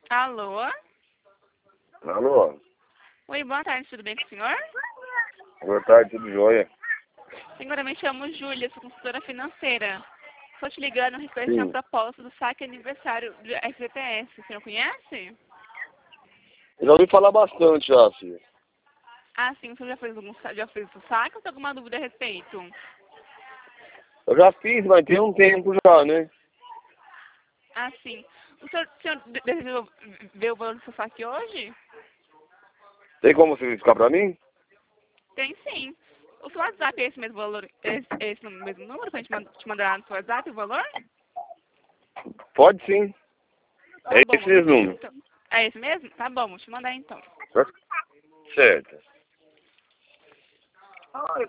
Alô? Alô? Oi, boa tarde, tudo bem com o senhor? Boa tarde, tudo jóia? Senhora, me chamo Júlia, sou consultora financeira. Estou te ligando a respeito de uma Sim. proposta do saque aniversário do FGTS. O senhor conhece? Eu já ouvi falar bastante já, filho. Ah, sim, o senhor já fez o saque ou tem alguma dúvida a respeito? Eu já fiz, mas tem um tempo já, né? Ah, sim. O senhor desejou ver o valor do seu saque hoje? Tem como você explicar pra mim? Tem sim. O seu WhatsApp é esse mesmo valor, esse mesmo número pra gente te mandar no seu WhatsApp o valor? Pode sim. Tá É bom, esse mesmo número. então. É esse mesmo? Tá bom, vou te mandar então. Certo.